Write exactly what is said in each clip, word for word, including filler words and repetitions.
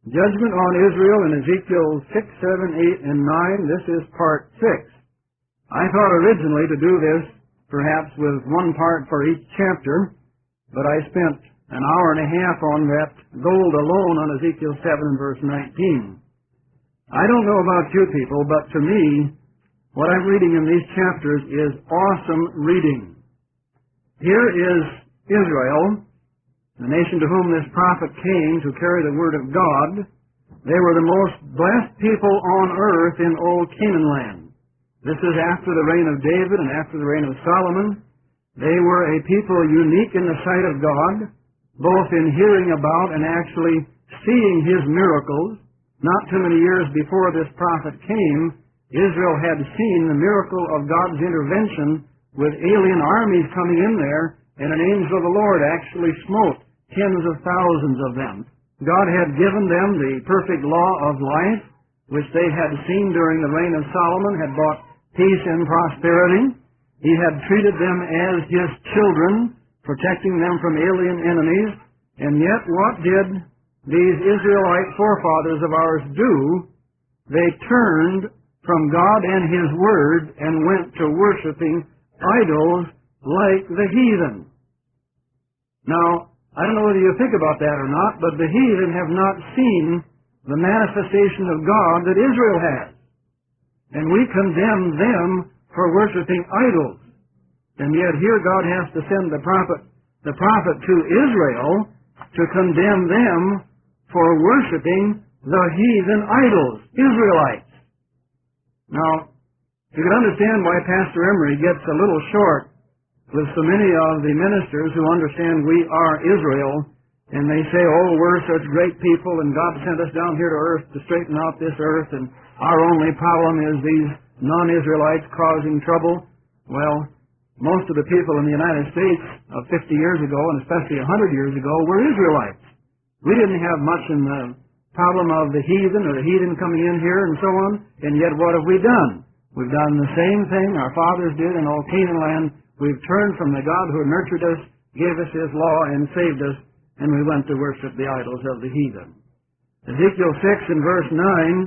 Judgment on Israel in Ezekiel six, seven, eight, and nine. This is part six. I thought originally to do this perhaps with one part for each chapter, but I spent an hour and a half on that gold alone on Ezekiel seven and verse nineteen. I don't know about you people, but to me, what I'm reading in these chapters is awesome reading. Here is Israel, the nation to whom this prophet came to carry the word of God. They were the most blessed people on earth in old Canaan land. This is after the reign of David and after the reign of Solomon. They were a people unique in the sight of God, both in hearing about and actually seeing His miracles. Not too many years before this prophet came, Israel had seen the miracle of God's intervention with alien armies coming in there, and an angel of the Lord actually smote tens of thousands of them. God had given them the perfect law of life, which they had seen during the reign of Solomon, had brought peace and prosperity. He had treated them as His children, protecting them from alien enemies. And yet what did these Israelite forefathers of ours do? They turned from God and His Word and went to worshiping idols like the heathen. Now, I don't know whether you think about that or not, but the heathen have not seen the manifestation of God that Israel has. And we condemn them for worshiping idols. And yet here God has to send the prophet, the prophet to Israel to condemn them for worshiping the heathen idols, Israelites. Now, you can understand why Pastor Emery gets a little short with so many of the ministers who understand we are Israel, and they say, oh, we're such great people, and God sent us down here to earth to straighten out this earth, and our only problem is these non-Israelites causing trouble. Well, most of the people in the United States of fifty years ago, and especially one hundred years ago, were Israelites. We didn't have much in the problem of the heathen or the heathen coming in here and so on, and yet what have we done? We've done the same thing our fathers did in old Canaan land. We've turned from the God who nurtured us, gave us His law, and saved us, and we went to worship the idols of the heathen. Ezekiel six and verse nine,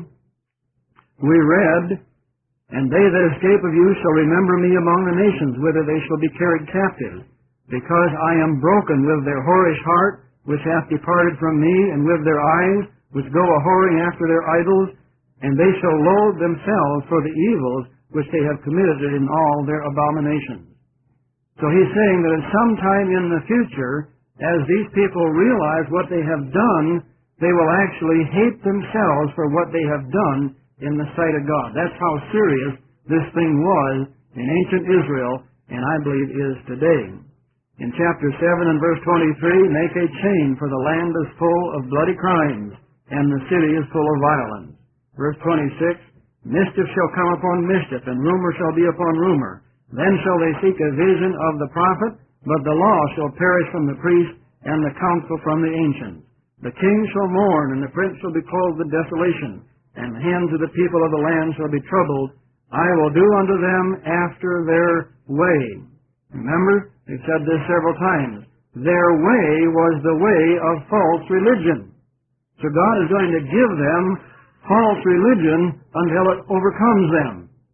we read, And they that escape of you shall remember me among the nations, whither they shall be carried captive, because I am broken with their whorish heart, which hath departed from me, and with their eyes, which go a-whoring after their idols, and they shall loathe themselves for the evils which they have committed in all their abominations. So he's saying that at some time in the future, as these people realize what they have done, they will actually hate themselves for what they have done in the sight of God. That's how serious this thing was in ancient Israel, and I believe is today. In chapter seven and verse twenty-three, make a chain, for the land is full of bloody crimes, and the city is full of violence. Verse twenty-six, mischief shall come upon mischief, and rumor shall be upon rumor. Then shall they seek a vision of the prophet, but the law shall perish from the priest, and the counsel from the ancients. The king shall mourn, and the prince shall be clothed with desolation, and the hands of the people of the land shall be troubled. I will do unto them after their way. Remember, we've said this several times. Their way was the way of false religion. So God is going to give them false religion until it overcomes them.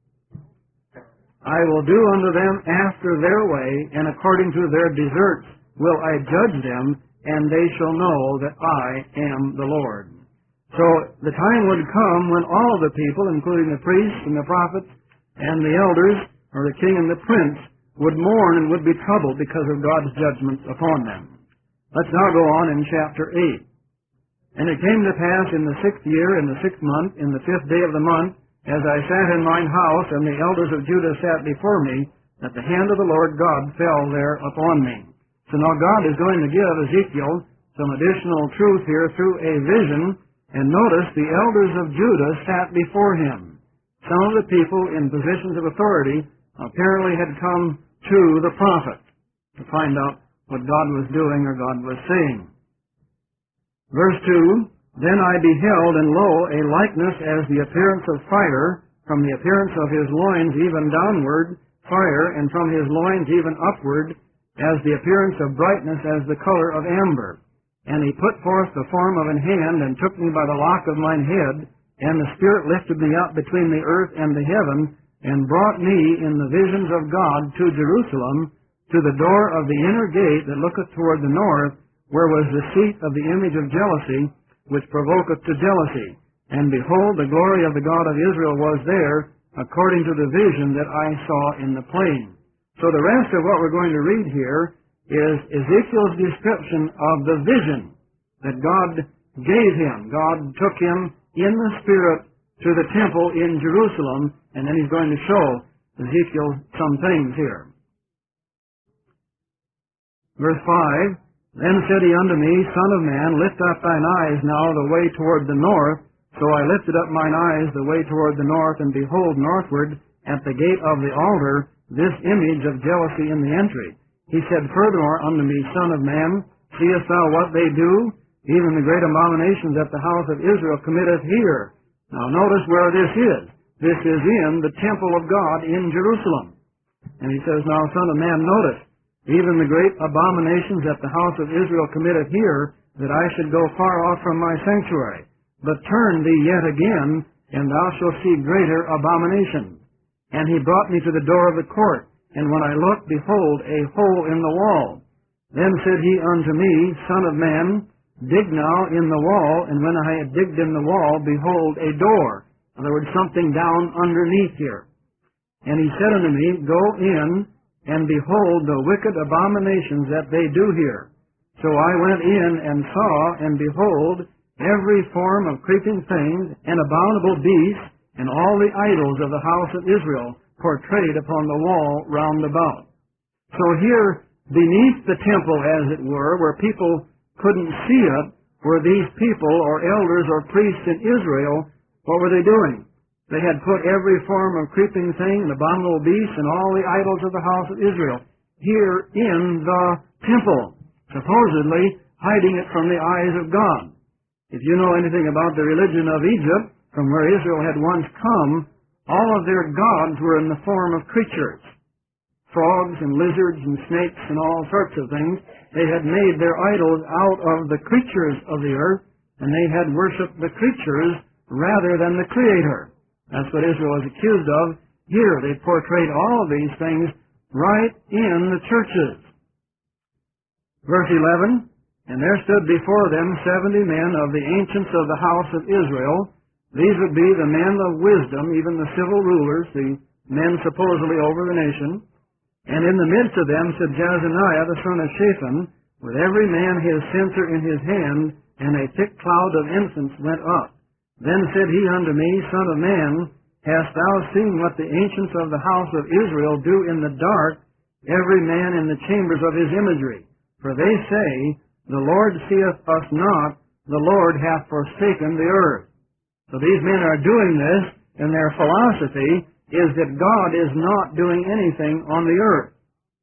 I will do unto them after their way, and according to their deserts will I judge them, and they shall know that I am the Lord. So the time would come when all the people, including the priests and the prophets and the elders, or the king and the prince, would mourn and would be troubled because of God's judgments upon them. Let's now go on in chapter eight. And it came to pass in the sixth year, in the sixth month, in the fifth day of the month, as I sat in mine house, and the elders of Judah sat before me, that the hand of the Lord God fell there upon me. So now God is going to give Ezekiel some additional truth here through a vision, and notice the elders of Judah sat before him. Some of the people in positions of authority apparently had come to the prophet to find out what God was doing or God was saying. Verse two, Then I beheld, and lo, a likeness as the appearance of fire, from the appearance of his loins even downward, fire, and from his loins even upward, as the appearance of brightness as the color of amber. And he put forth the form of an hand, and took me by the lock of mine head, and the Spirit lifted me up between the earth and the heaven, and brought me in the visions of God to Jerusalem, to the door of the inner gate that looketh toward the north, where was the seat of the image of jealousy, which provoketh to jealousy. And behold, the glory of the God of Israel was there, according to the vision that I saw in the plain. So the rest of what we're going to read here is Ezekiel's description of the vision that God gave him. God took him in the Spirit to the temple in Jerusalem, and then he's going to show Ezekiel some things here. Verse five, Then said he unto me, Son of man, lift up thine eyes now the way toward the north. So I lifted up mine eyes the way toward the north, and behold, northward, at the gate of the altar, this image of jealousy in the entry. He said furthermore unto me, Son of man, seest thou what they do? Even the great abominations that the house of Israel committeth here. Now notice where this is. This is in the temple of God in Jerusalem. And he says, Now, Son of man, notice, even the great abominations that the house of Israel committeth here, that I should go far off from my sanctuary. But turn thee yet again, and thou shalt see greater abominations. And he brought me to the door of the court. And when I looked, behold, a hole in the wall. Then said he unto me, Son of man, dig now in the wall. And when I had digged in the wall, behold, a door. In other words, something down underneath here. And he said unto me, Go in, and behold the wicked abominations that they do here. So I went in and saw, and behold, every form of creeping things, and abominable beasts, and all the idols of the house of Israel, portrayed upon the wall round about. So here, beneath the temple, as it were, where people couldn't see it, were these people, or elders, or priests in Israel. What were they doing? They had put every form of creeping thing, and abominable beast, and all the idols of the house of Israel here in the temple, supposedly hiding it from the eyes of God. If you know anything about the religion of Egypt, from where Israel had once come, all of their gods were in the form of creatures. Frogs and lizards and snakes and all sorts of things. They had made their idols out of the creatures of the earth, and they had worshipped the creatures rather than the Creator. That's what Israel was accused of. Here, they portrayed all of these things right in the churches. Verse eleven, And there stood before them seventy men of the ancients of the house of Israel. These would be the men of wisdom, even the civil rulers, the men supposedly over the nation. And in the midst of them stood Jezaniah the son of Shaphan, with every man his censer in his hand, and a thick cloud of incense went up. Then said he unto me, Son of man, hast thou seen what the ancients of the house of Israel do in the dark, every man in the chambers of his imagery? For they say, The Lord seeth us not, the Lord hath forsaken the earth. So these men are doing this, and their philosophy is that God is not doing anything on the earth.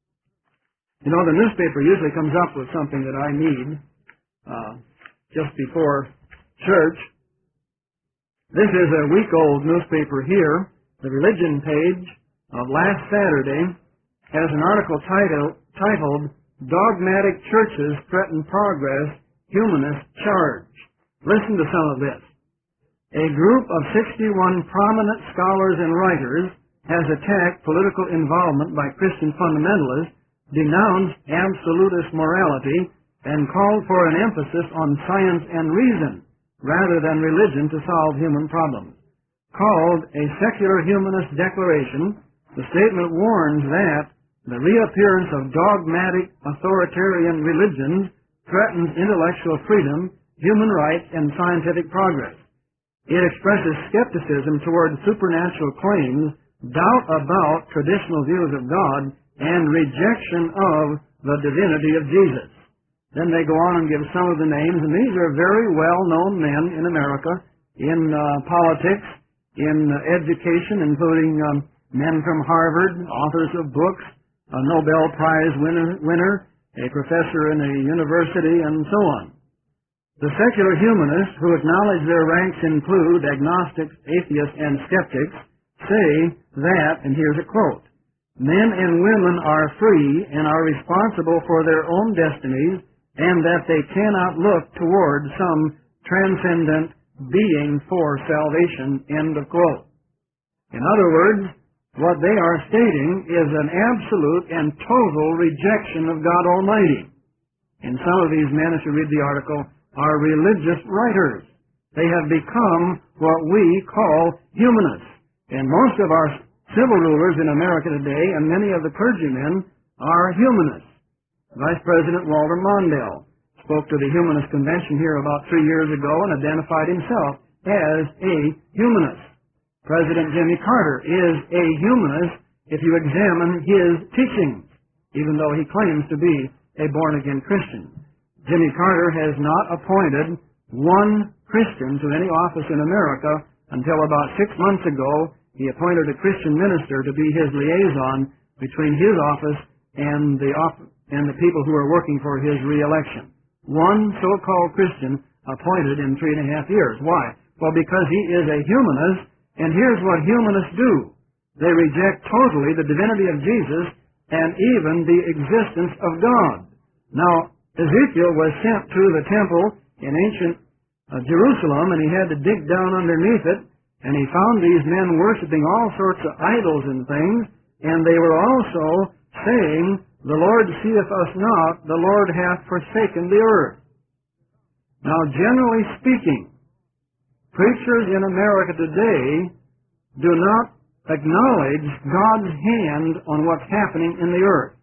You know, the newspaper usually comes up with something that I need uh, just before church. This is a week-old newspaper here. The religion page of last Saturday has an article titled, titled Dogmatic Churches Threaten Progress, Humanist Charge. Listen to some of this. A group of sixty-one prominent scholars and writers has attacked political involvement by Christian fundamentalists, denounced absolutist morality, and called for an emphasis on science and reason rather than religion to solve human problems. Called a secular humanist declaration, the statement warns that the reappearance of dogmatic authoritarian religions threatens intellectual freedom, human rights, and scientific progress. It expresses skepticism toward supernatural claims, doubt about traditional views of God, and rejection of the divinity of Jesus. Then they go on and give some of the names, and these are very well-known men in America, in uh, politics, in uh, education, including um, men from Harvard, authors of books, a Nobel Prize winner, winner, a professor in a university, and so on. The secular humanists, who acknowledge their ranks include agnostics, atheists, and skeptics, say that, and here's a quote, Men and women are free and are responsible for their own destinies and that they cannot look toward some transcendent being for salvation, end of quote. In other words, what they are stating is an absolute and total rejection of God Almighty. And some of these men, if you read the article, are religious writers. They have become what we call humanists. And most of our civil rulers in America today, and many of the clergymen, are humanists. Vice President Walter Mondale spoke to the Humanist Convention here about three years ago and identified himself as a humanist. President Jimmy Carter is a humanist if you examine his teachings, even though he claims to be a born-again Christian. Jimmy Carter has not appointed one Christian to any office in America until about six months ago. He appointed a Christian minister to be his liaison between his office and the op- and the people who are working for his reelection. One so-called Christian appointed in three and a half years. Why? Well, because he is a humanist, and here's what humanists do. They reject totally the divinity of Jesus and even the existence of God. Now, Ezekiel was sent to the temple in ancient uh, Jerusalem, and he had to dig down underneath it, and he found these men worshiping all sorts of idols and things, and they were also saying, "The Lord seeth us not, the Lord hath forsaken the earth." Now, generally speaking, preachers in America today do not acknowledge God's hand on what's happening in the earth.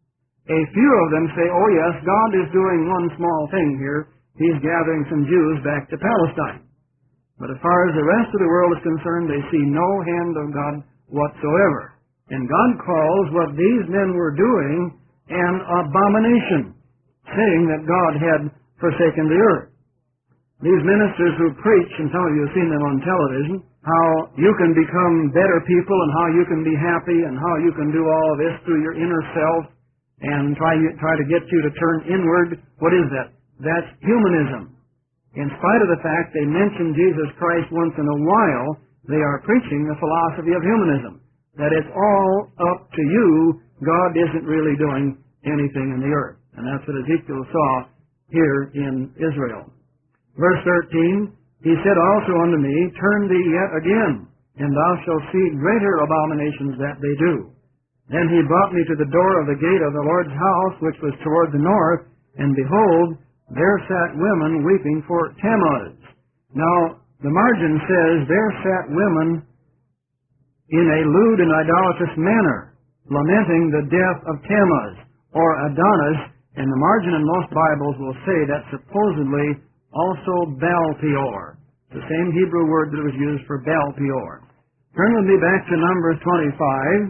A few of them say, "Oh yes, God is doing one small thing here. He's gathering some Jews back to Palestine." But as far as the rest of the world is concerned, they see no hand of God whatsoever. And God calls what these men were doing an abomination, saying that God had forsaken the earth. These ministers who preach, and some of you have seen them on television, how you can become better people and how you can be happy and how you can do all of this through your inner self and try, try to get you to turn inward. What is that? That's humanism. In spite of the fact they mention Jesus Christ once in a while, they are preaching the philosophy of humanism, that it's all up to you. God isn't really doing anything in the earth. And that's what Ezekiel saw here in Israel. Verse thirteen, he said also unto me, Turn thee yet again, and thou shalt see greater abominations that they do. Then he brought me to the door of the gate of the Lord's house, which was toward the north, and behold, there sat women weeping for Tammuz. Now, the margin says, there sat women in a lewd and idolatrous manner, lamenting the death of Tammuz, or Adonis, and the margin in most Bibles will say that supposedly also Baal-peor, the same Hebrew word that was used for Baal-peor. Turn with me back to Numbers twenty-five,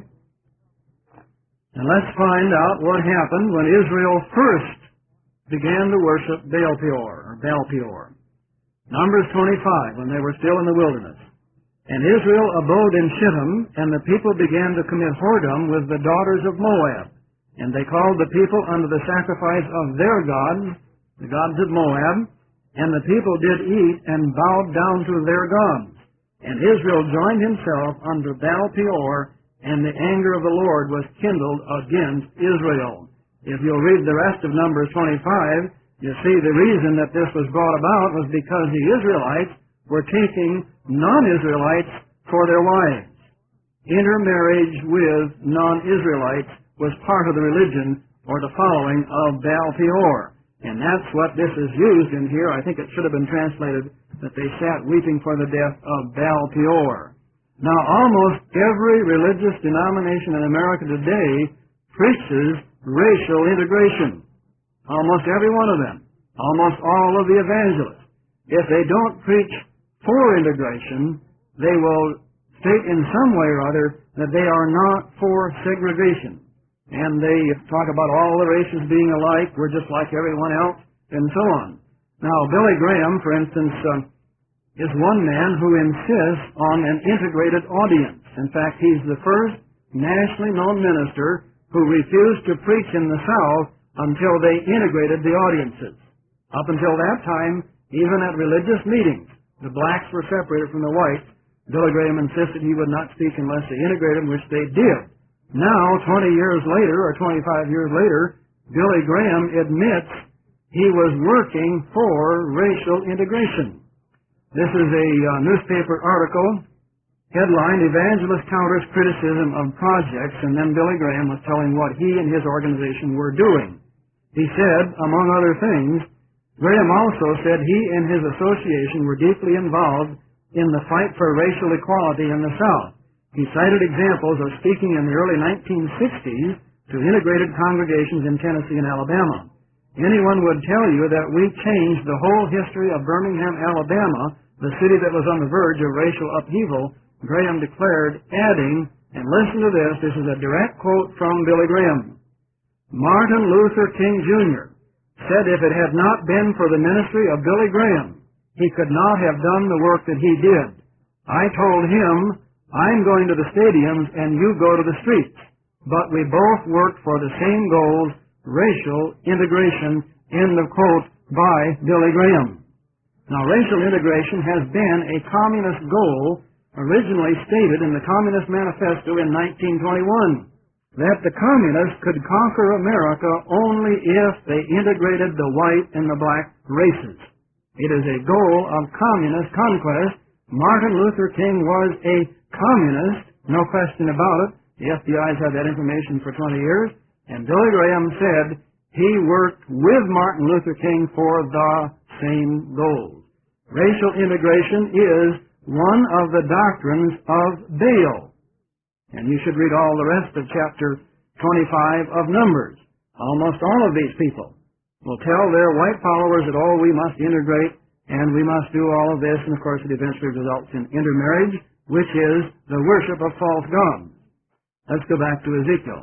and let's find out what happened when Israel first began to worship Baal-peor, or Baal-peor. Numbers twenty-five, when they were still in the wilderness. And Israel abode in Shittim, and the people began to commit whoredom with the daughters of Moab. And they called the people unto the sacrifice of their gods, the gods of Moab, and the people did eat and bowed down to their gods. And Israel joined himself unto Baal-peor, and the anger of the Lord was kindled against Israel. If you'll read the rest of Numbers twenty-five, you see the reason that this was brought about was because the Israelites were taking non-Israelites for their wives. Intermarriage with non-Israelites was part of the religion or the following of Baal-peor. And that's what this is used in here. I think it should have been translated that they sat weeping for the death of Baal-peor. Now, almost every religious denomination in America today preaches racial integration. Almost every one of them. Almost all of the evangelists. If they don't preach for integration, they will state in some way or other that they are not for segregation. And they talk about all the races being alike, we're just like everyone else, and so on. Now, Billy Graham, for instance, uh, is one man who insists on an integrated audience. In fact, he's the first nationally known minister who refused to preach in the South until they integrated the audiences. Up until that time, even at religious meetings, the blacks were separated from the whites. Billy Graham insisted he would not speak unless they integrated, which they did. Now, twenty years later, or twenty-five years later, Billy Graham admits he was working for racial integration. This is a uh, newspaper article, headlined, Evangelist Counters Criticism of Projects, and then Billy Graham was telling what he and his organization were doing. He said, among other things, Graham also said he and his association were deeply involved in the fight for racial equality in the South. He cited examples of speaking in the early nineteen sixties to integrated congregations in Tennessee and Alabama. Anyone would tell you that we changed the whole history of Birmingham, Alabama, the city that was on the verge of racial upheaval, Graham declared, adding, and listen to this, this is a direct quote from Billy Graham, Martin Luther King Junior said if it had not been for the ministry of Billy Graham, he could not have done the work that he did. I told him, I'm going to the stadiums and you go to the streets. But we both worked for the same goals, racial integration, end of quote, by Billy Graham. Now, racial integration has been a communist goal originally stated in the Communist Manifesto in nineteen twenty-one, that the communists could conquer America only if they integrated the white and the black races. It is a goal of communist conquest. Martin Luther King was a communist, no question about it. The F B I's had that information for twenty years. And Billy Graham said he worked with Martin Luther King for the same goals. Racial integration is one of the doctrines of Baal. And you should read all the rest of chapter twenty-five of Numbers. Almost all of these people will tell their white followers that, oh, we must integrate and we must do all of this. And, of course, it eventually results in intermarriage, which is the worship of false gods. Let's go back to Ezekiel.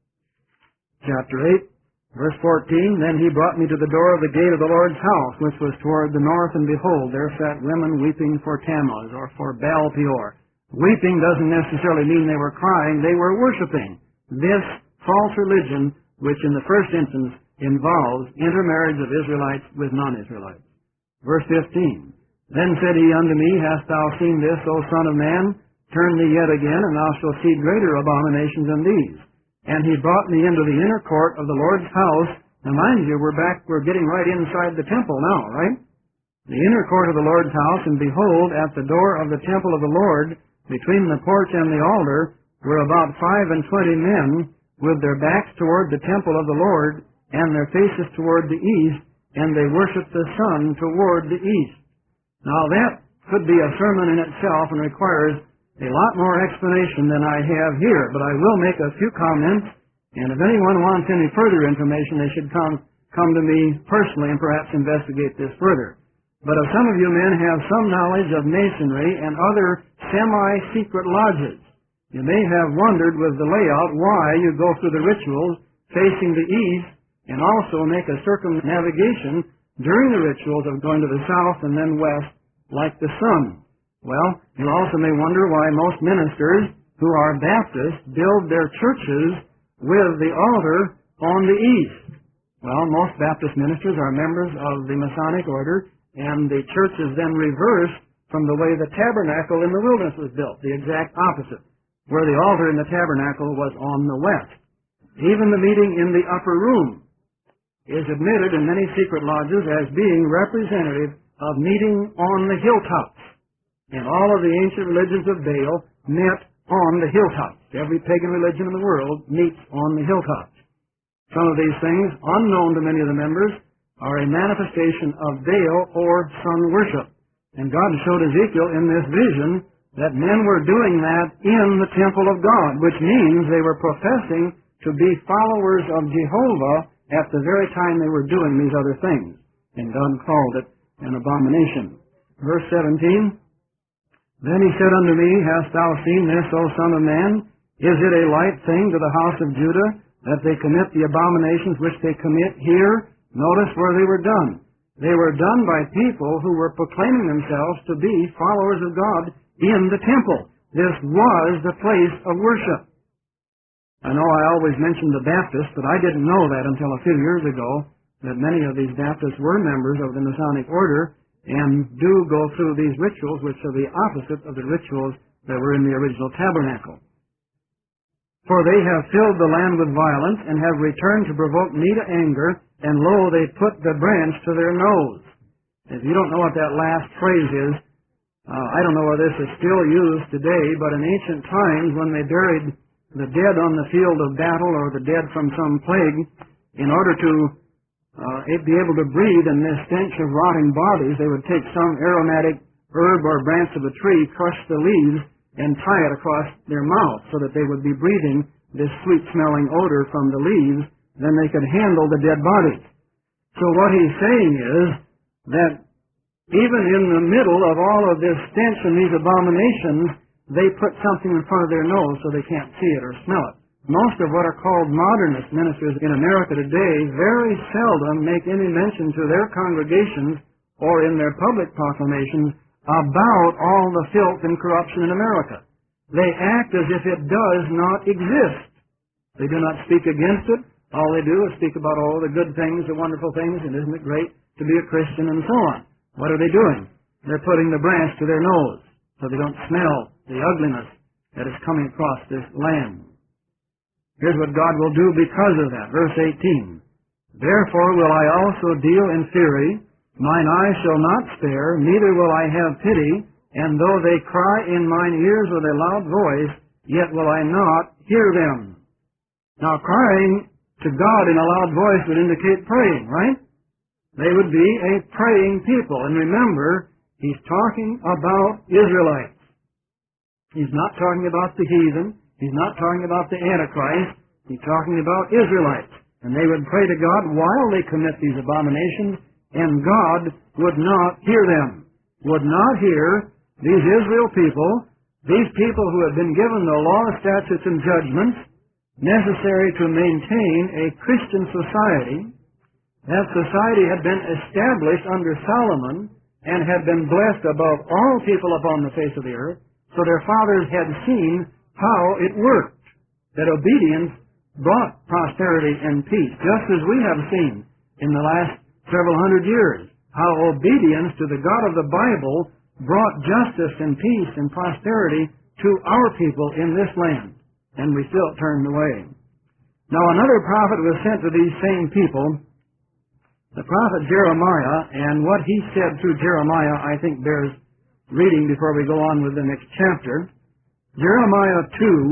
Chapter eight, verse fourteen, Then he brought me to the door of the gate of the Lord's house, which was toward the north, and behold, there sat women weeping for Tammuz, or for Baal Peor. Weeping doesn't necessarily mean they were crying. They were worshiping this false religion, which in the first instance involves intermarriage of Israelites with non-Israelites. Verse fifteen, Then said he unto me, Hast thou seen this, O son of man? Turn thee yet again, and thou shalt see greater abominations than these. And he brought me into the inner court of the Lord's house. Now mind you, we're back, we're getting right inside the temple now, right? The inner court of the Lord's house, and behold, at the door of the temple of the Lord, between the porch and the altar, were about five and twenty men, with their backs toward the temple of the Lord, and their faces toward the east, and they worshipped the sun toward the east. Now that could be a sermon in itself and requires a lot more explanation than I have here, but I will make a few comments, and if anyone wants any further information, they should come, come to me personally and perhaps investigate this further. But if some of you men have some knowledge of masonry and other semi-secret lodges, you may have wondered with the layout why you go through the rituals facing the east and also make a circumnavigation during the rituals of going to the south and then west like the sun. Well, you also may wonder why most ministers who are Baptists build their churches with the altar on the east. Well, most Baptist ministers are members of the Masonic order, and the church is then reversed from the way the tabernacle in the wilderness was built, the exact opposite, where the altar in the tabernacle was on the west. Even the meeting in the upper room is admitted in many secret lodges as being representative of meeting on the hilltops. And all of the ancient religions of Baal met on the hilltops. Every pagan religion in the world meets on the hilltops. Some of these things, unknown to many of the members, are a manifestation of Baal or sun worship. And God showed Ezekiel in this vision that men were doing that in the temple of God, which means they were professing to be followers of Jehovah at the very time they were doing these other things. And God called it an abomination. Verse seventeen, Then he said unto me, Hast thou seen this, O son of man? Is it a light thing to the house of Judah that they commit the abominations which they commit here? Notice where they were done. They were done by people who were proclaiming themselves to be followers of God in the temple. This was the place of worship. I know I always mention the Baptists, but I didn't know that until a few years ago, that many of these Baptists were members of the Masonic order and do go through these rituals, which are the opposite of the rituals that were in the original tabernacle. For they have filled the land with violence, and have returned to provoke me to anger, and lo, they put the branch to their nose. If you don't know what that last phrase is, uh, I don't know whether this is still used today, but in ancient times when they buried the dead on the field of battle or the dead from some plague, in order to uh, be able to breathe in this stench of rotting bodies, they would take some aromatic herb or branch of a tree, crush the leaves, and tie it across their mouth so that they would be breathing this sweet-smelling odor from the leaves. Then they could handle the dead bodies. So what he's saying is that even in the middle of all of this stench and these abominations, they put something in front of their nose so they can't see it or smell it. Most of what are called modernist ministers in America today very seldom make any mention to their congregations or in their public proclamations about all the filth and corruption in America. They act as if it does not exist. They do not speak against it. All they do is speak about all the good things, the wonderful things, and isn't it great to be a Christian and so on. What are they doing? They're putting the branch to their nose so they don't smell the ugliness that is coming across this land. Here's what God will do because of that. Verse eighteen. Therefore will I also deal in fury. Mine eye shall not spare, neither will I have pity. And though they cry in mine ears with a loud voice, yet will I not hear them. Now crying to God in a loud voice would indicate praying, right? They would be a praying people. And remember, he's talking about Israelites. He's not talking about the heathen. He's not talking about the Antichrist. He's talking about Israelites. And they would pray to God while they commit these abominations, and God would not hear them. Would not hear these Israel people, these people who had been given the law, statutes, and judgments necessary to maintain a Christian society. That society had been established under Solomon and had been blessed above all people upon the face of the earth. So their fathers had seen how it worked, that obedience brought prosperity and peace, just as we have seen in the last several hundred years, how obedience to the God of the Bible brought justice and peace and prosperity to our people in this land, and we still turned away. Now another prophet was sent to these same people, the prophet Jeremiah, and what he said through Jeremiah I think bears reading before we go on with the next chapter. Jeremiah two,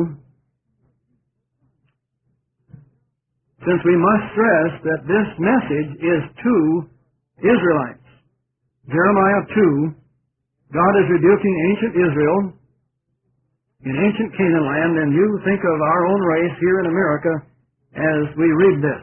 since we must stress that this message is to Israelites. Jeremiah two, God is rebuking ancient Israel in ancient Canaan land, and you think of our own race here in America as we read this.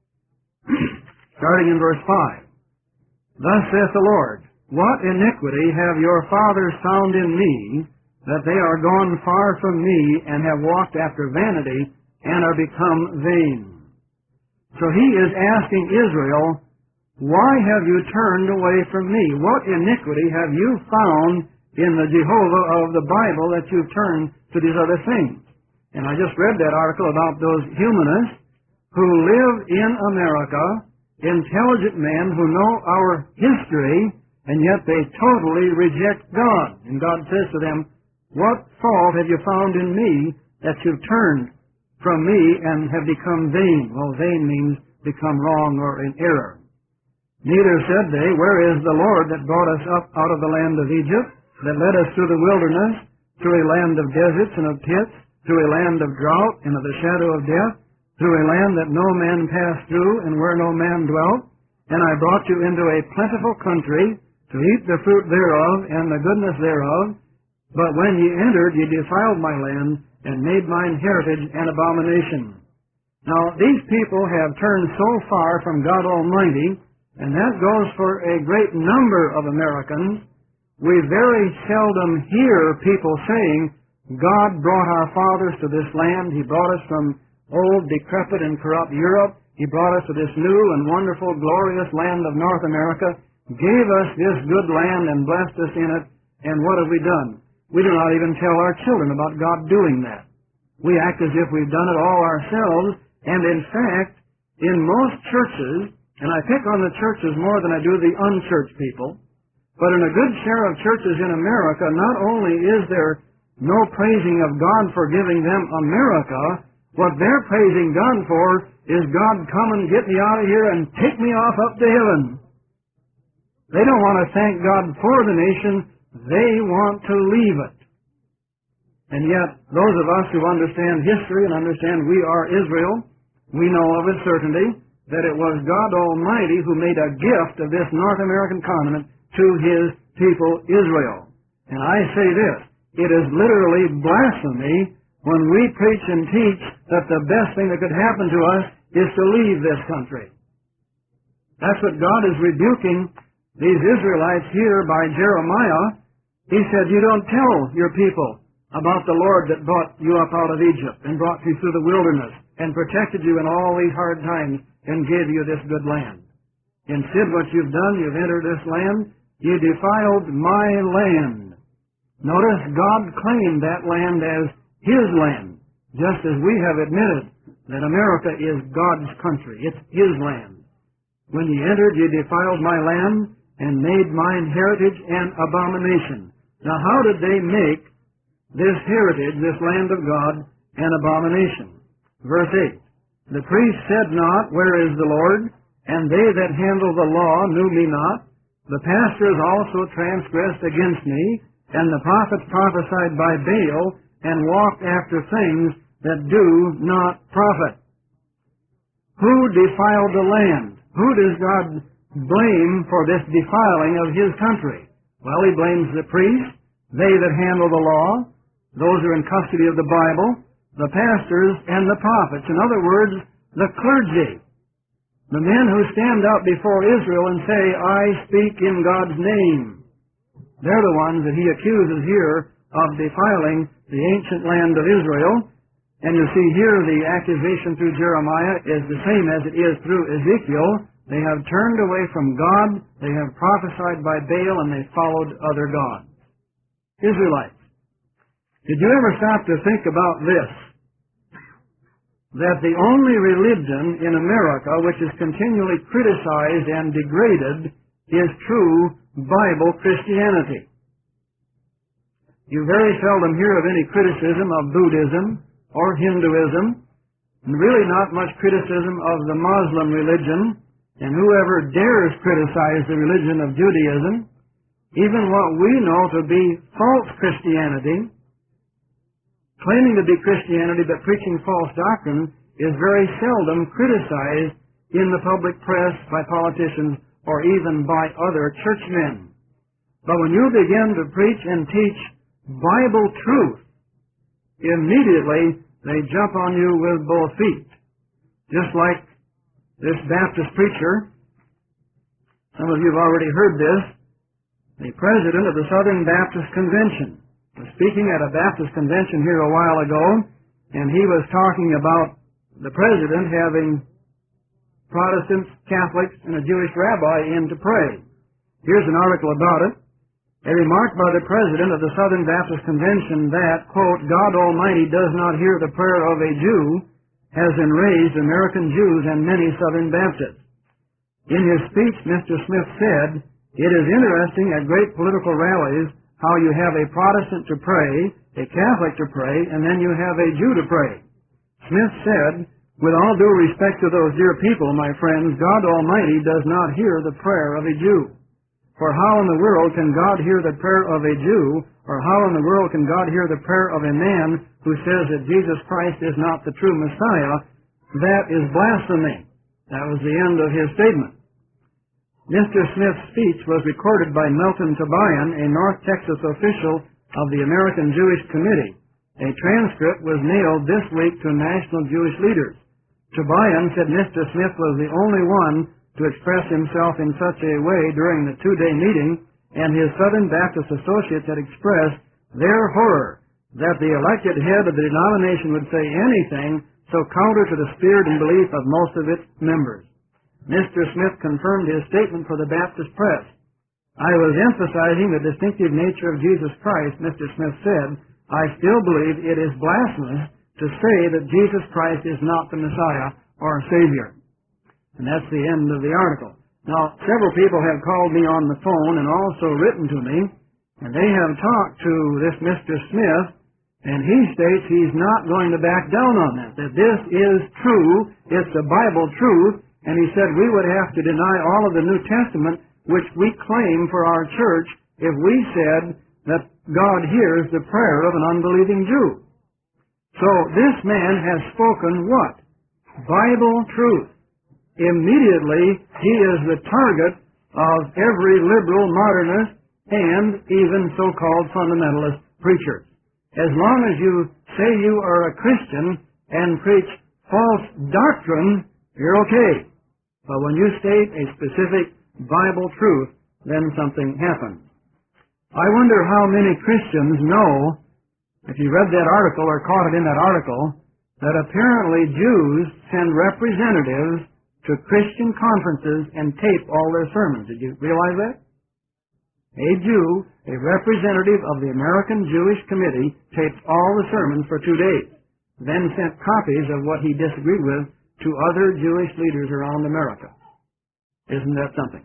Starting in verse five. Thus saith the Lord, what iniquity have your fathers found in me, that they are gone far from me, and have walked after vanity, and are become vain. So he is asking Israel, why have you turned away from me? What iniquity have you found in the Jehovah of the Bible that you've turned to these other things? And I just read that article about those humanists who live in America, intelligent men who know our history, and yet they totally reject God. And God says to them, what fault have you found in me that you've turned from me and have become vain? Well, vain means become wrong or in error. Neither said they, where is the Lord that brought us up out of the land of Egypt, that led us through the wilderness, through a land of deserts and of pits, through a land of drought and of the shadow of death, through a land that no man passed through and where no man dwelt? And I brought you into a plentiful country, to eat the fruit thereof and the goodness thereof. But when ye entered, ye defiled my land, and made mine heritage an abomination. Now, these people have turned so far from God Almighty, and that goes for a great number of Americans. We very seldom hear people saying, God brought our fathers to this land. He brought us from old, decrepit, and corrupt Europe. He brought us to this new and wonderful, glorious land of North America, gave us this good land and blessed us in it, and what have we done? We do not even tell our children about God doing that. We act as if we've done it all ourselves, and in fact, in most churches, and I pick on the churches more than I do the unchurched people, but in a good share of churches in America, not only is there no praising of God for giving them America, What they're praising God for is, God, come and get me out of here and take me off up to heaven. They don't want to thank God for the nation. They want to leave it. And yet, those of us who understand history and understand we are Israel, we know of a certainty that it was God Almighty who made a gift of this North American continent to His people Israel. And I say this, it is literally blasphemy when we preach and teach that the best thing that could happen to us is to leave this country. That's what God is rebuking these Israelites here by Jeremiah. He said, you don't tell your people about the Lord that brought you up out of Egypt and brought you through the wilderness and protected you in all these hard times and gave you this good land. Instead, what you've done, you've entered this land, you defiled my land. Notice God claimed that land as His land, just as we have admitted that America is God's country. It's His land. When you entered, you defiled my land and made mine heritage an abomination. Now, how did they make this heritage, this land of God, an abomination? Verse eight, the priest said not, where is the Lord? And they that handle the law knew me not. The pastors also transgressed against me, and the prophets prophesied by Baal, and walked after things that do not profit. Who defiled the land? Who does God blame for this defiling of His country? Well, He blames the priests, they that handle the law, those who are in custody of the Bible, the pastors, and the prophets. In other words, the clergy. The men who stand out before Israel and say, I speak in God's name. They're the ones that He accuses here of defiling the ancient land of Israel. And you see here the accusation through Jeremiah is the same as it is through Ezekiel. They have turned away from God, they have prophesied by Baal, and they followed other gods. Israelites, did you ever stop to think about this? That the only religion in America which is continually criticized and degraded is true Bible Christianity. You very seldom hear of any criticism of Buddhism or Hinduism, and really not much criticism of the Muslim religion, and whoever dares criticize the religion of Judaism, even what we know to be false Christianity, claiming to be Christianity but preaching false doctrine, is very seldom criticized in the public press by politicians or even by other churchmen. But when you begin to preach and teach Bible truth, immediately they jump on you with both feet. Just like this Baptist preacher, some of you have already heard this, the president of the Southern Baptist Convention was speaking at a Baptist convention here a while ago, and he was talking about the president having Protestants, Catholics, and a Jewish rabbi in to pray. Here's an article about it. A remark by the president of the Southern Baptist Convention that, quote, God Almighty does not hear the prayer of a Jew has enraged American Jews and many Southern Baptists. In his speech, Mister Smith said, it is interesting at great political rallies how you have a Protestant to pray, a Catholic to pray, and then you have a Jew to pray. Smith said, with all due respect to those dear people, my friends, God Almighty does not hear the prayer of a Jew. For how in the world can God hear the prayer of a Jew, or how in the world can God hear the prayer of a man who says that Jesus Christ is not the true Messiah? That is blasphemy. That was the end of his statement. Mister Smith's speech was recorded by Melton Tobian, a North Texas official of the American Jewish Committee. A transcript was mailed this week to national Jewish leaders. Tobian said Mister Smith was the only one to express himself in such a way during the two-day meeting, and his Southern Baptist associates had expressed their horror that the elected head of the denomination would say anything so counter to the spirit and belief of most of its members. Mister Smith confirmed his statement for the Baptist press. I was emphasizing the distinctive nature of Jesus Christ, Mister Smith said. I still believe it is blasphemous to say that Jesus Christ is not the Messiah or Savior. And that's the end of the article. Now, several people have called me on the phone and also written to me, and they have talked to this Mister Smith And he states he's not going to back down on that, that this is true, it's the Bible truth, and he said we would have to deny all of the New Testament, which we claim for our church, if we said that God hears the prayer of an unbelieving Jew. So this man has spoken what? Bible truth. Immediately, he is the target of every liberal, modernist, and even so-called fundamentalist preachers. As long as you say you are a Christian and preach false doctrine, you're okay. But when you state a specific Bible truth, then something happens. I wonder how many Christians know, if you read that article or caught it in that article, that apparently Jews send representatives to Christian conferences and tape all their sermons. Did you realize that? A Jew, a representative of the American Jewish Committee, taped all the sermons for two days, then sent copies of what he disagreed with to other Jewish leaders around America. Isn't that something?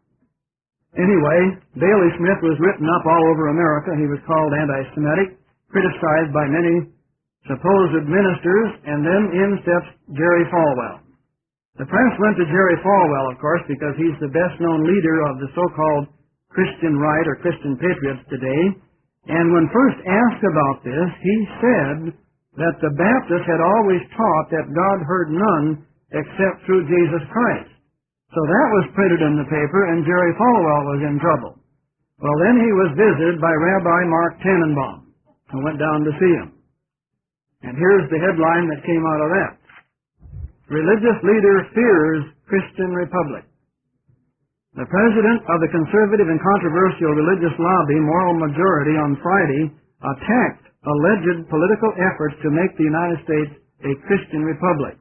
Anyway, Bailey Smith was written up all over America. He was called anti-Semitic, criticized by many supposed ministers, and then in steps Jerry Falwell. The press went to Jerry Falwell, of course, because he's the best-known leader of the so-called Christian right or Christian patriots today. And when first asked about this, he said that the Baptists had always taught that God heard none except through Jesus Christ. So that was printed in the paper, and Jerry Falwell was in trouble. Well, then he was visited by Rabbi Mark Tannenbaum, who went down to see him. And here's the headline that came out of that. Religious leader fears Christian Republic. The president of the conservative and controversial religious lobby, Moral Majority, on Friday attacked alleged political efforts to make the United States a Christian republic.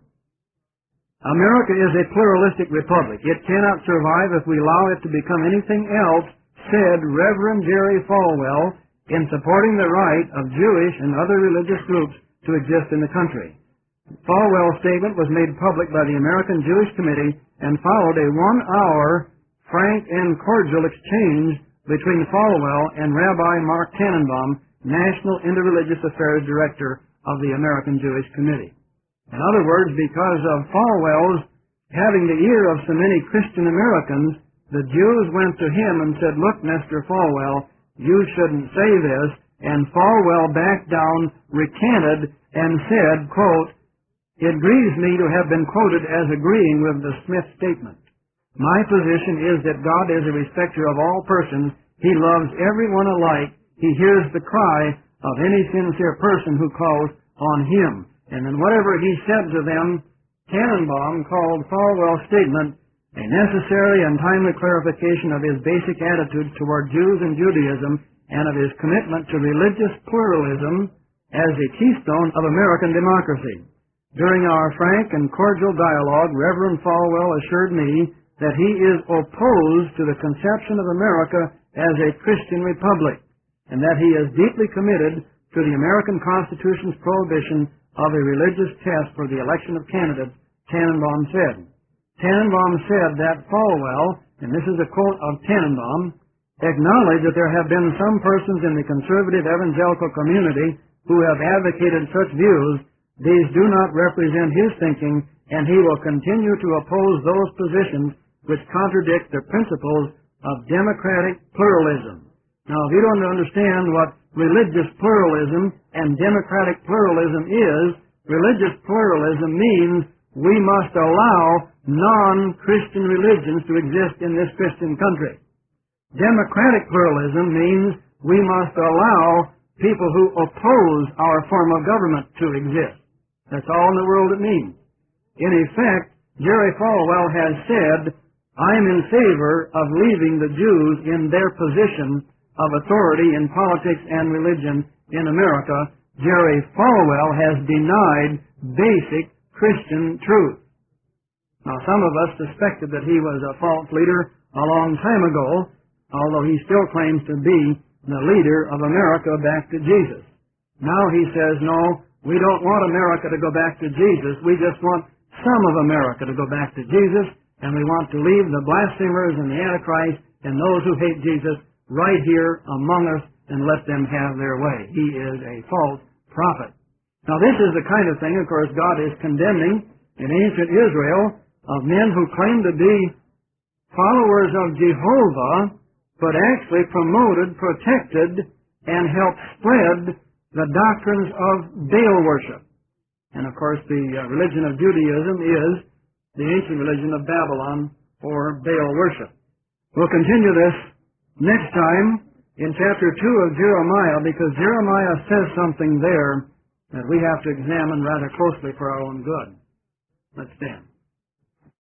America is a pluralistic republic. It cannot survive if we allow it to become anything else, said Reverend Jerry Falwell in supporting the right of Jewish and other religious groups to exist in the country. Falwell's statement was made public by the American Jewish Committee and followed a one-hour frank and cordial exchange between Falwell and Rabbi Mark Tannenbaum, National Interreligious Affairs Director of the American Jewish Committee. In other words, because of Falwell's having the ear of so many Christian Americans, the Jews went to him and said, "Look, Mister Falwell, you shouldn't say this," and Falwell backed down, recanted, and said, quote, "It grieves me to have been quoted as agreeing with the Smith statement. My position is that God is a respecter of all persons. He loves everyone alike. He hears the cry of any sincere person who calls on Him." And then whatever he said to them, Tannenbaum called Falwell's statement a necessary and timely clarification of his basic attitudes toward Jews and Judaism and of his commitment to religious pluralism as a keystone of American democracy. During our frank and cordial dialogue, Reverend Falwell assured me that he is opposed to the conception of America as a Christian republic, and that he is deeply committed to the American Constitution's prohibition of a religious test for the election of candidates, Tannenbaum said. Tannenbaum said that Falwell, and this is a quote of Tannenbaum, acknowledged that there have been some persons in the conservative evangelical community who have advocated such views. These do not represent his thinking, and he will continue to oppose those positions which contradict the principles of democratic pluralism. Now, if you don't understand what religious pluralism and democratic pluralism is, religious pluralism means we must allow non-Christian religions to exist in this Christian country. Democratic pluralism means we must allow people who oppose our form of government to exist. That's all in the world it means. In effect, Jerry Falwell has said, "I'm in favor of leaving the Jews in their position of authority in politics and religion in America." Jerry Falwell has denied basic Christian truth. Now, some of us suspected that he was a false leader a long time ago, although he still claims to be the leader of America back to Jesus. Now he says, no, we don't want America to go back to Jesus. We just want some of America to go back to Jesus, and we want to leave the blasphemers and the Antichrist and those who hate Jesus right here among us and let them have their way. He is a false prophet. Now this is the kind of thing, of course, God is condemning in ancient Israel of men who claim to be followers of Jehovah, but actually promoted, protected, and helped spread the doctrines of Baal worship. And of course the uh, religion of Judaism is the ancient religion of Babylon, or Baal worship. We'll continue this next time in chapter two of Jeremiah, because Jeremiah says something there that we have to examine rather closely for our own good. Let's stand.